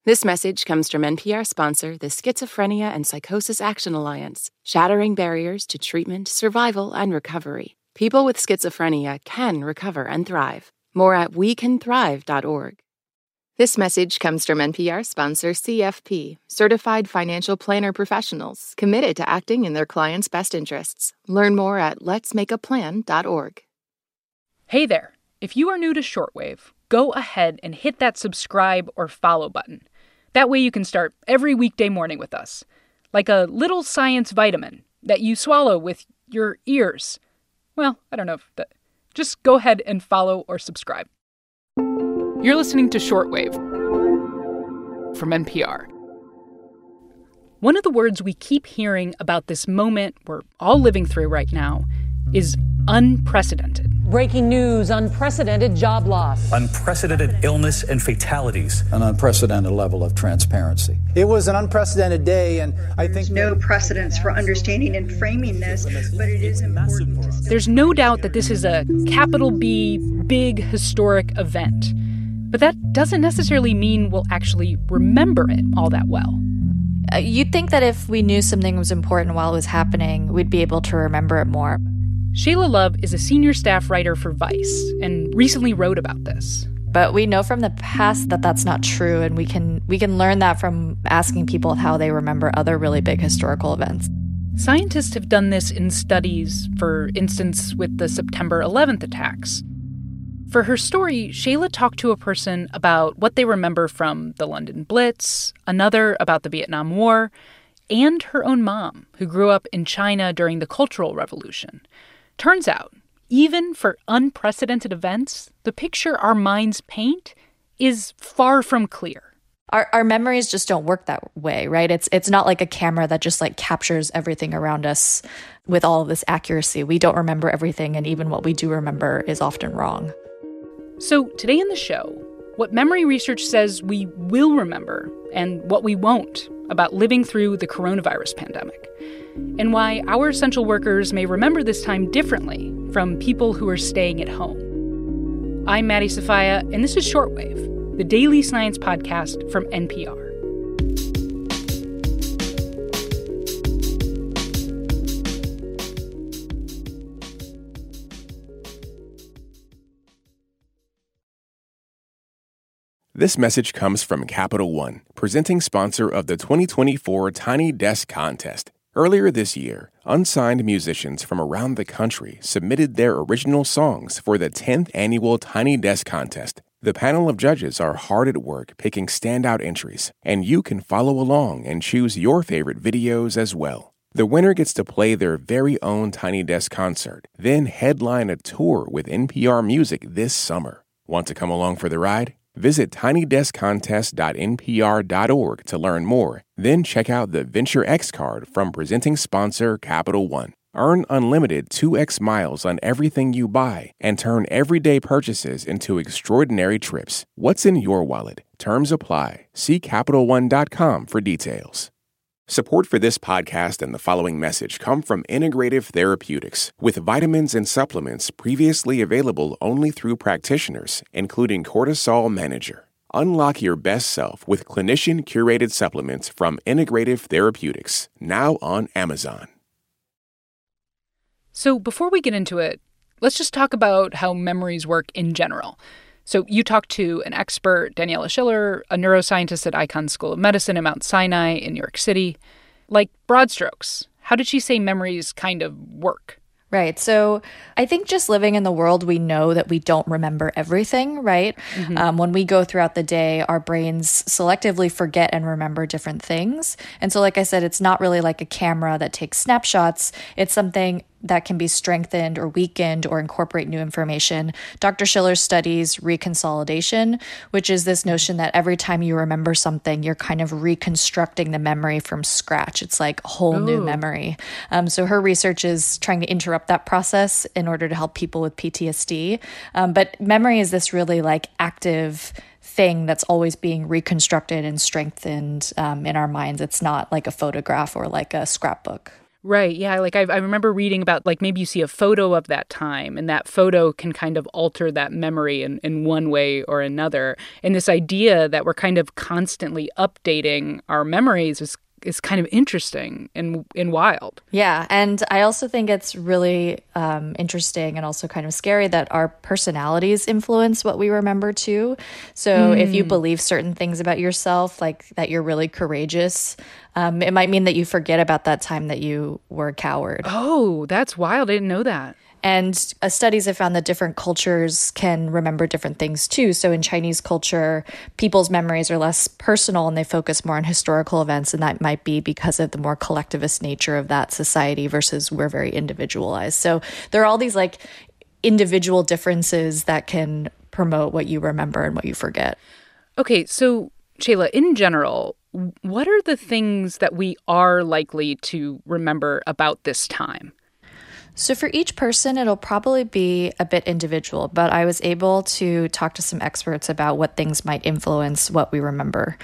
This message comes from NPR sponsor, the Schizophrenia and Psychosis Action Alliance, shattering barriers to treatment, survival, and recovery. People with schizophrenia can recover and thrive. More at wecanthrive.org. This message comes from NPR sponsor, CFP, Certified Financial Planner Professionals, committed to acting in their clients' best interests. Learn more at letsmakeaplan.org. Hey there. If you are new to Shortwave, go ahead and hit that subscribe or follow button. That way you can start every weekday morning with us, like a little science vitamin that you swallow with your ears. Well, I don't know if that... Just go ahead and follow or subscribe. You're listening to Shortwave from NPR. One of the words we keep hearing about this moment we're all living through right now is unprecedented. Breaking news, unprecedented job loss. Unprecedented illness and fatalities. An unprecedented level of transparency. It was an unprecedented day, and I think... There's no precedence for understanding and framing this, but it is important. There's no doubt that this is a capital B, big, historic event. But that doesn't necessarily mean we'll actually remember it all that well. You'd think that if we knew something was important while it was happening, we'd be able to remember it more. Shayla Love is a senior staff writer for Vice and recently wrote about this. But we know from the past that that's not true, and we can learn that from asking people how they remember other really big historical events. Scientists have done this in studies, for instance, with the September 11th attacks. For her story, Shayla talked to a person about what they remember from the London Blitz, another about the Vietnam War, and her own mom, who grew up in China during the Cultural Revolution. Turns out, even for unprecedented events, the picture our minds paint is far from clear. Our memories just don't work that way, right? It's not like a camera that just captures everything around us with all of this accuracy. We don't remember everything, and even what we do remember is often wrong. So today in the show, what memory research says we will remember and what we won't about living through the coronavirus pandemic, and why our essential workers may remember this time differently from people who are staying at home. I'm Maddie Sofia, and this is Shortwave, the daily science podcast from NPR. This message comes from Capital One, presenting sponsor of the 2024 Tiny Desk Contest. Earlier this year, unsigned musicians from around the country submitted their original songs for the 10th annual Tiny Desk Contest. The panel of judges are hard at work picking standout entries, and you can follow along and choose your favorite videos as well. The winner gets to play their very own Tiny Desk concert, then headline a tour with NPR Music this summer. Want to come along for the ride? Visit tinydeskcontest.npr.org to learn more. Then check out the Venture X card from presenting sponsor Capital One. Earn unlimited 2x miles on everything you buy and turn everyday purchases into extraordinary trips. What's in your wallet? Terms apply. See CapitalOne.com for details. Support for this podcast and the following message come from Integrative Therapeutics, with vitamins and supplements previously available only through practitioners, including Cortisol Manager. Unlock your best self with clinician-curated supplements from Integrative Therapeutics, now on Amazon. So before we get into it, let's just talk about how memories work in general. So you talked to an expert, Daniela Schiller, a neuroscientist at Icahn School of Medicine at Mount Sinai in New York City. Like, broad strokes, how did she say memories kind of work? Right. So I think just living in the world, we know that we don't remember everything, right? Mm-hmm. When we go throughout the day, our brains selectively forget and remember different things. And so, like I said, it's not really like a camera that takes snapshots. It's something that can be strengthened or weakened or incorporate new information. Dr. Schiller studies reconsolidation, which is this notion that every time you remember something, you're kind of reconstructing the memory from scratch. It's like a whole new memory. So her research is trying to interrupt that process in order to help people with PTSD. But memory is this really active thing that's always being reconstructed and strengthened in our minds. It's not like a photograph or like a scrapbook. Right. Yeah. Like I remember reading about like maybe you see a photo of that time and that photo can kind of alter that memory in one way or another. And this idea that we're kind of constantly updating our memories is kind of interesting and wild. Yeah. And I also think it's really interesting and also kind of scary that our personalities influence what we remember too. So if you believe certain things about yourself, like that you're really courageous, it might mean that you forget about that time that you were a coward. Oh, that's wild. I didn't know that. And studies have found that different cultures can remember different things too. So in Chinese culture, people's memories are less personal and they focus more on historical events. And that might be because of the more collectivist nature of that society versus we're very individualized. So there are all these like individual differences that can promote what you remember and what you forget. Okay, so Shayla, in general, what are the things that we are likely to remember about this time? So for each person, it'll probably be a bit individual, but I was able to talk to some experts about what things might influence what we remember.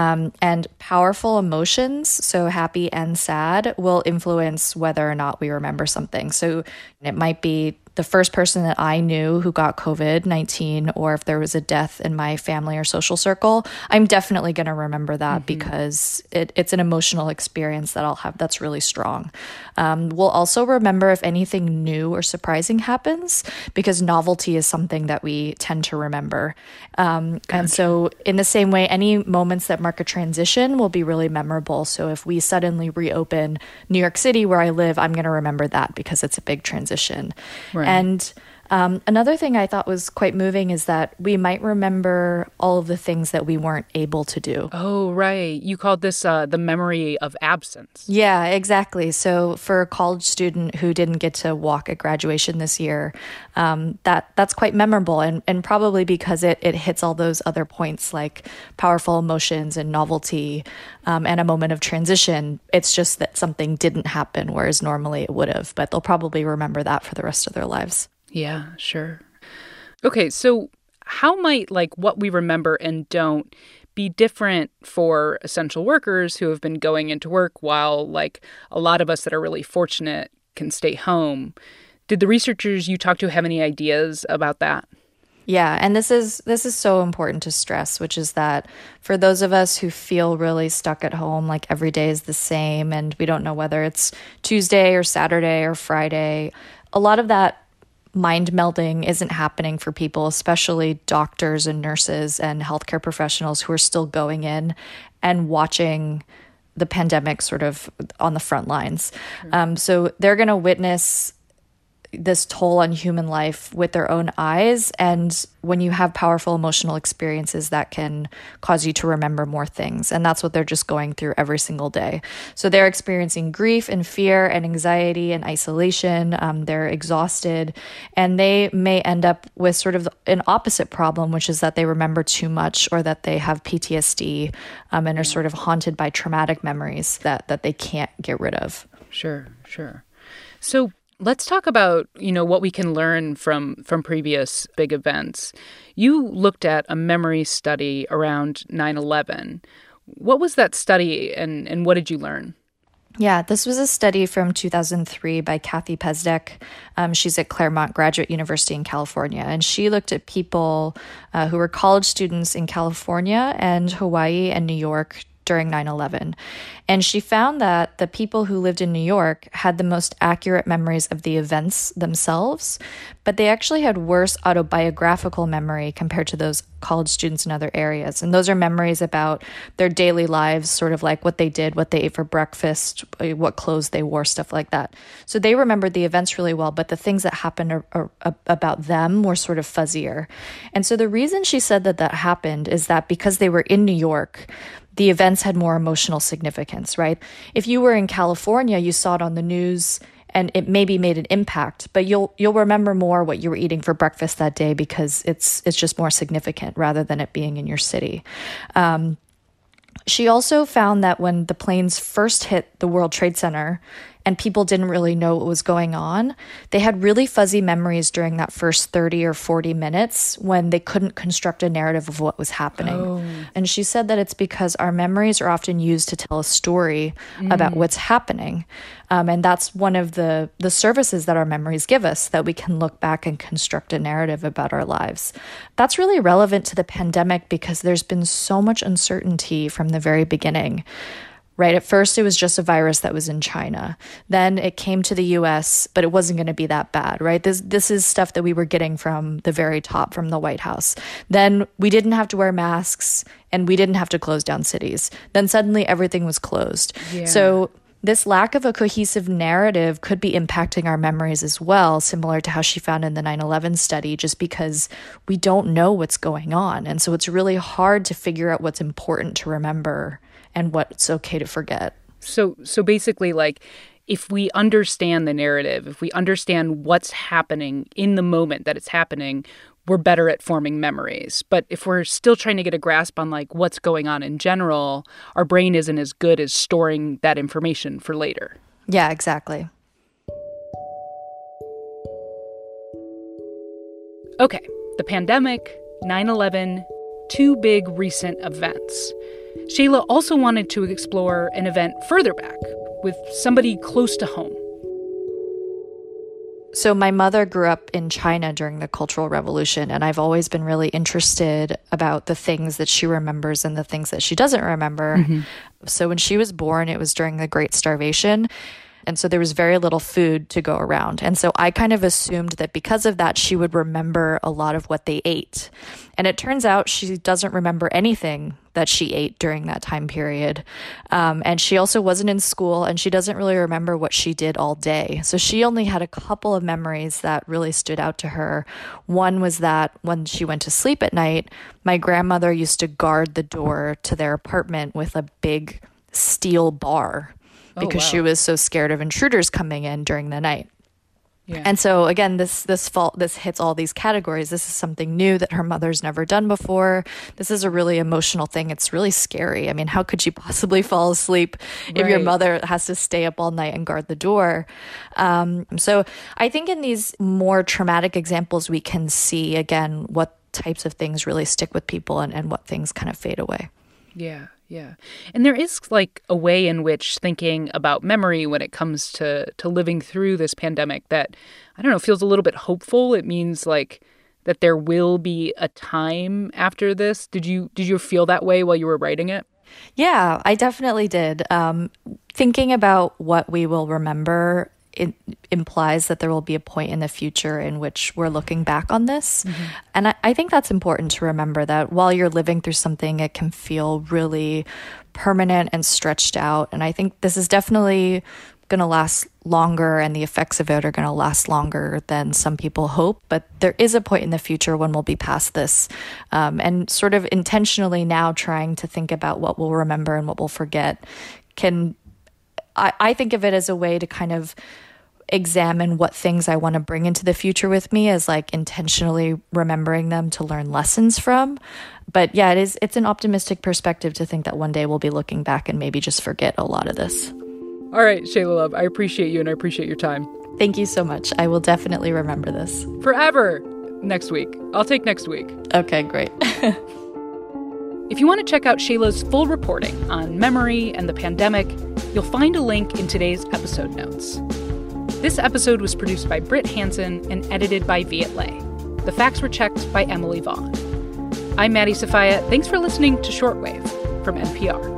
And powerful emotions, so happy and sad, will influence whether or not we remember something. So it might be the first person that I knew who got COVID-19, or if there was a death in my family or social circle, I'm definitely going to remember that because it's an emotional experience that I'll have that's really strong. We'll also remember if anything new or surprising happens, because novelty is something that we tend to remember. And so in the same way, any moments that mark a transition will be really memorable. So if we suddenly reopen New York City, where I live, I'm going to remember that because it's a big transition. Right. And another thing I thought was quite moving is that we might remember all of the things that we weren't able to do. Oh, right. You called this the memory of absence. Yeah, exactly. So for a college student who didn't get to walk at graduation this year, that's quite memorable, and probably because it hits all those other points like powerful emotions and novelty and a moment of transition. It's just that something didn't happen, whereas normally it would have, but they'll probably remember that for the rest of their lives. Yeah, sure. Okay, so how might like what we remember and don't be different for essential workers who have been going into work while like a lot of us that are really fortunate can stay home? Did the researchers you talked to have any ideas about that? Yeah, and this is so important to stress, which is that for those of us who feel really stuck at home, like every day is the same and we don't know whether it's Tuesday or Saturday or Friday, a lot of that mind melding isn't happening for people, especially doctors and nurses and healthcare professionals who are still going in and watching the pandemic sort of on the front lines. So they're going to witness this toll on human life with their own eyes. And when you have powerful emotional experiences, that can cause you to remember more things. And that's what they're just going through every single day. So they're experiencing grief and fear and anxiety and isolation. They're exhausted, and they may end up with sort of an opposite problem, which is that they remember too much, or that they have PTSD and are sort of haunted by traumatic memories that they can't get rid of. Sure. So let's talk about, what we can learn from previous big events. You looked at a memory study around 9/11. What was that study and what did you learn? Yeah, this was a study from 2003 by Kathy Pezdek. She's at Claremont Graduate University in California, and she looked at people who were college students in California and Hawaii and New York during 9/11. And she found that the people who lived in New York had the most accurate memories of the events themselves, but they actually had worse autobiographical memory compared to those college students in other areas. And those are memories about their daily lives, sort of like what they did, what they ate for breakfast, what clothes they wore, stuff like that. So they remembered the events really well, but the things that happened about them were sort of fuzzier. And so the reason she said that happened is that because they were in New York, the events had more emotional significance, right? If you were in California, you saw it on the news and it maybe made an impact, but you'll remember more what you were eating for breakfast that day because it's just more significant rather than it being in your city. She also found that when the planes first hit the World Trade Center and people didn't really know what was going on, they had really fuzzy memories during that first 30 or 40 minutes when they couldn't construct a narrative of what was happening. Oh. And she said that it's because our memories are often used to tell a story about what's happening. And that's one of the services that our memories give us, that we can look back and construct a narrative about our lives. That's really relevant to the pandemic because there's been so much uncertainty from the very beginning. Right? At first, it was just a virus that was in China. Then it came to the US, but it wasn't going to be that bad, right? This is stuff that we were getting from the very top, from the White House. Then we didn't have to wear masks and we didn't have to close down cities. Then suddenly everything was closed. Yeah. So this lack of a cohesive narrative could be impacting our memories as well, similar to how she found in the 9/11 study, just because we don't know what's going on. And so it's really hard to figure out what's important to remember and what's okay to forget. So basically, like, if we understand the narrative, if we understand what's happening in the moment that it's happening, we're better at forming memories. But if we're still trying to get a grasp on, like, what's going on in general, our brain isn't as good as storing that information for later. Yeah, exactly. Okay, the pandemic, 9/11, two big recent events. Shayla also wanted to explore an event further back with somebody close to home. So my mother grew up in China during the Cultural Revolution, and I've always been really interested about the things that she remembers and the things that she doesn't remember. Mm-hmm. So when she was born, it was during the Great Starvation. And so there was very little food to go around. And so I kind of assumed that because of that, she would remember a lot of what they ate. And it turns out she doesn't remember anything that she ate during that time period. And she also wasn't in school, and she doesn't really remember what she did all day. So she only had a couple of memories that really stood out to her. One was that when she went to sleep at night, my grandmother used to guard the door to their apartment with a big steel bar, because she was so scared of intruders coming in during the night. Yeah. And so again, this hits all these categories. This is something new that her mother's never done before. This is a really emotional thing. It's really scary. I mean, how could you possibly fall asleep if your mother has to stay up all night and guard the door? So I think in these more traumatic examples, we can see, again, what types of things really stick with people and what things kind of fade away. Yeah. Yeah. And there is, like, a way in which thinking about memory when it comes to living through this pandemic that, I don't know, feels a little bit hopeful. It means, like, that there will be a time after this. Did you feel that way while you were writing it? Yeah, I definitely did. Thinking about what we will remember, it implies that there will be a point in the future in which we're looking back on this. Mm-hmm. And I think that's important to remember, that while you're living through something, it can feel really permanent and stretched out. And I think this is definitely going to last longer, and the effects of it are going to last longer than some people hope. But there is a point in the future when we'll be past this, and sort of intentionally now trying to think about what we'll remember and what we'll forget I think of it as a way to kind of examine what things I want to bring into the future with me, as like intentionally remembering them to learn lessons from. But yeah, it's an optimistic perspective to think that one day we'll be looking back and maybe just forget a lot of this. All right, Shayla Love, I appreciate you and I appreciate your time. Thank you so much. I will definitely remember this. Forever. Next week. I'll take next week. Okay, great. If you want to check out Shayla's full reporting on memory and the pandemic, you'll find a link in today's episode notes. This episode was produced by Britt Hansen and edited by Viet Le. The facts were checked by Emily Vaughn. I'm Maddie Sofia. Thanks for listening to Shortwave from NPR.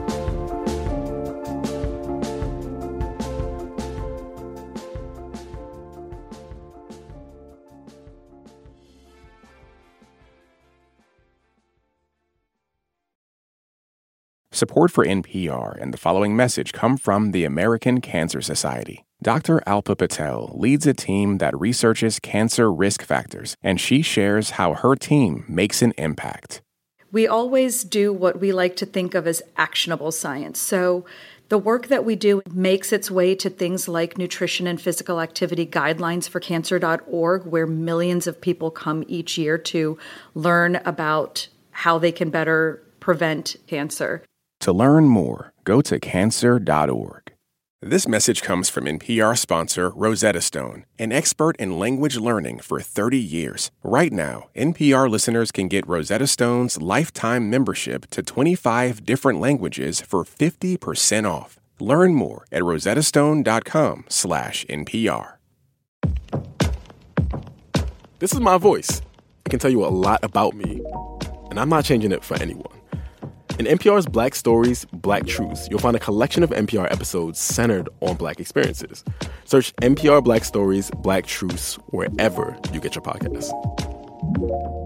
Support for NPR and the following message come from the American Cancer Society. Dr. Alpa Patel leads a team that researches cancer risk factors, and she shares how her team makes an impact. We always do what we like to think of as actionable science. So the work that we do makes its way to things like nutrition and physical activity guidelines for cancer.org, where millions of people come each year to learn about how they can better prevent cancer. To learn more, go to cancer.org. This message comes from NPR sponsor Rosetta Stone, an expert in language learning for 30 years. Right now, NPR listeners can get Rosetta Stone's lifetime membership to 25 different languages for 50% off. Learn more at rosettastone.com/NPR. This is my voice. It can tell you a lot about me, and I'm not changing it for anyone. In NPR's Black Stories, Black Truths, you'll find a collection of NPR episodes centered on Black experiences. Search NPR Black Stories, Black Truths wherever you get your podcasts.